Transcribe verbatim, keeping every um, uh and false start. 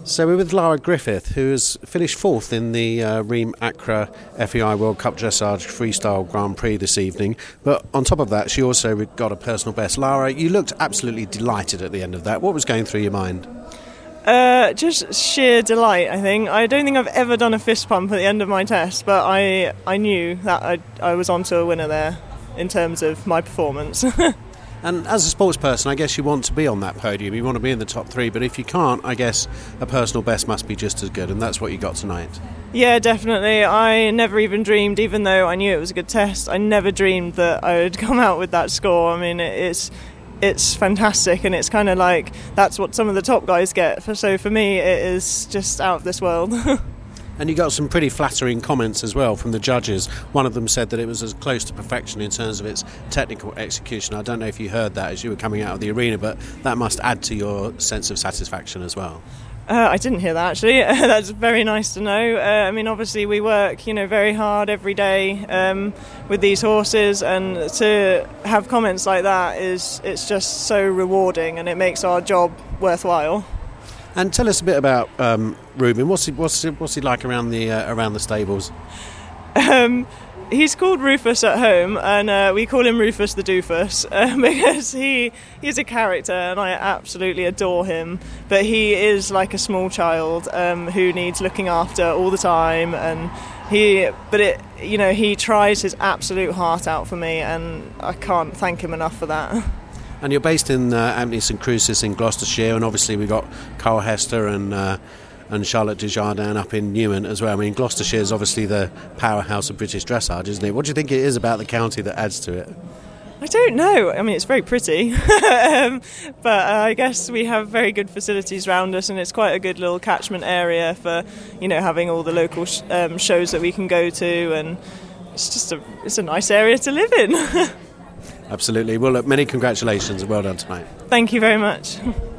So we're with Lara Griffith, who has finished fourth in the uh, Ream Accra F E I World Cup Dressage Freestyle Grand Prix this evening. But on top of that, she also got a personal best. Lara, you looked absolutely delighted at the end of that. What was going through your mind? Uh, just sheer delight, I think. I don't think I've ever done a fist pump at the end of my test, but I I knew that I, I was onto a winner there in terms of my performance. And as a sports person, I guess you want to be on that podium, you want to be in the top three, but if you can't, I guess a personal best must be just as good, and that's what you got tonight. Yeah, definitely. I never even dreamed, even though I knew it was a good test, I never dreamed that I would come out with that score. I mean, it's it's fantastic, and it's kind of like that's what some of the top guys get. So for me, it is just out of this world. And you got some pretty flattering comments as well from the judges. One of them said that it was as close to perfection in terms of its technical execution. I don't know if you heard that as you were coming out of the arena, but that must add to your sense of satisfaction as well. Uh, I didn't hear that, actually. That's very nice to know. Uh, I mean, obviously we work, you know, very hard every day um, with these horses, and to have comments like that is it's just so rewarding, and it makes our job worthwhile. And tell us a bit about um, Ruben. What's he, what's he, what's he like around the uh, around the stables? Um, he's called Rufus at home, and uh, we call him Rufus the Doofus uh, because he he's a character, and I absolutely adore him. But he is like a small child um, who needs looking after all the time, and he but it you know he tries his absolute heart out for me, and I can't thank him enough for that. And you're based in uh, Ampney St Crucis in Gloucestershire, and obviously we've got Carl Hester and uh, and Charlotte Desjardins up in Newman as well. I mean, Gloucestershire is obviously the powerhouse of British dressage, isn't it? What do you think it is about the county that adds to it? I don't know. I mean, it's very pretty, um, but uh, I guess we have very good facilities around us, and it's quite a good little catchment area for, you know, having all the local sh- um, shows that we can go to, and it's just a it's a nice area to live in. Absolutely. Well, look, many congratulations and well done tonight. Thank you very much.